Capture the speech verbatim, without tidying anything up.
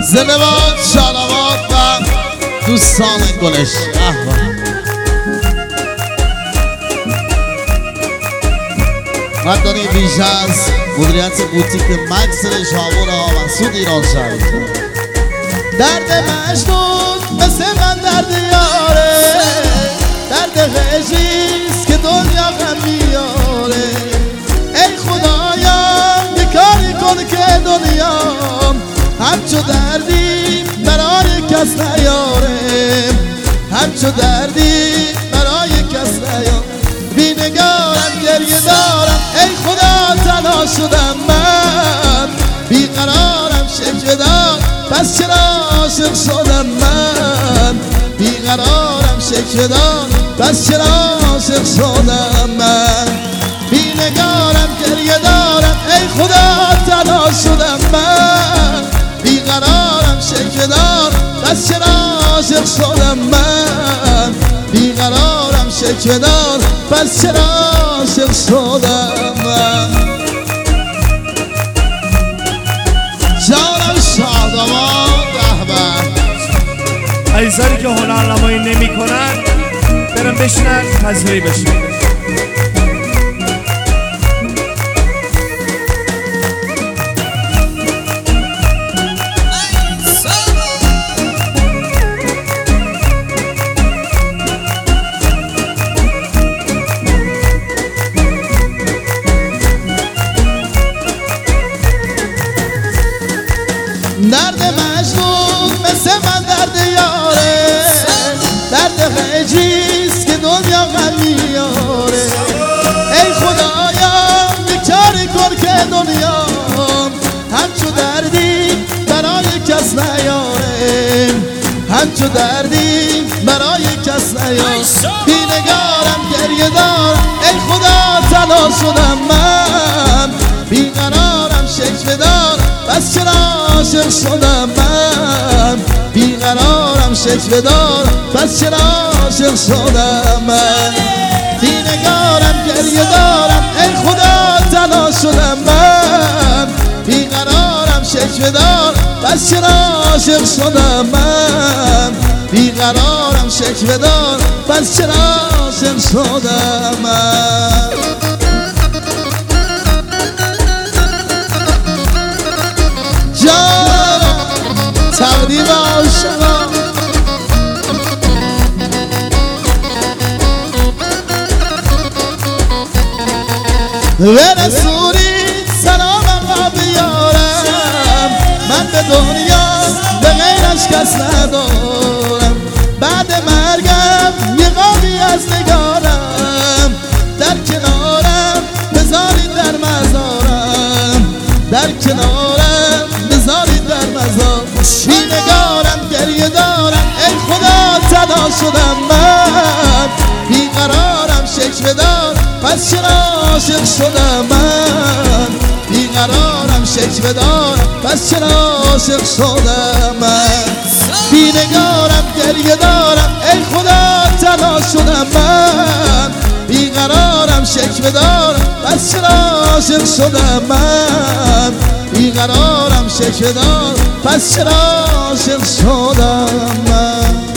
زنده‌باد شاداباد و دوستان گلش. مردانی ویژه از مدیریت بوتیک مکس شابور آقا مسعود ایران شهر. درد مجنون مثل من درد یاره، درد غیشیست که دنیا غم میاره. ای خدایا یه کاری کن که دنیا همچو دردی برای کس نیاره، همچو دردی برای کس نیاره. بینگارم گریه دارم ای خدا تنها شدم من، بیقرارم شکوه دار پس چرا عاشق شدم من، بیقرارم شکوه دار پس چرا عاشق شدم من. بینگارم گریه دارم ای خدا تنها شدم من، بیقرارم شکوه دار پس چرا عاشق شدم من، بیقرارم شکوه دار پس چرا عاشق شدم من. جانم شاداباد رهبر. عزیزانی که هنرنمایی نمی کنن برن بشینن پذیرایی بشین. درد مجنون مثل من درد یاره، درد غیجیست که دنیا غم میاره. ای خدایا یه کاری کن که دنیا همچو دردی برای کس نیاره، همچو دردی برای کس نیاره. بینگارم گریه دارم ای خدا تنها شدم من، بیقرارم شکوه دارم پس چرا عاشق شدم من، بیقرارم شکوه دارم پس چرا عاشق شدم من. بینگارم گریه دارم ای خدا تنها شدم من، بیقرارم شکوه دارم پس چرا عاشق شدم من، بیقرارم شکوه دارم پس چرا عاشق شدم من. تقدیم عاشقان برسونید سلامم را بیارم، من به دنیا به غیرش کس ندارم. بعد مرگم یه قابی از نگارم، در کنارم بذارید در مزارم، در کنارم بذارید در مزار. بینگارم گریه دارم ای خدا تنها شدم من، بیقرارم شکوه دار پس چرا عاشق شدم من، بیقرارم شکوه دار پس چرا عاشق شدم من. بینگارم گریه دارم ای خدا تنها شدم من، بیقرارم شکوه دار پس چرا عاشق شدم من، بیقرارم شکوه دار پس چرا عاشق شدم من.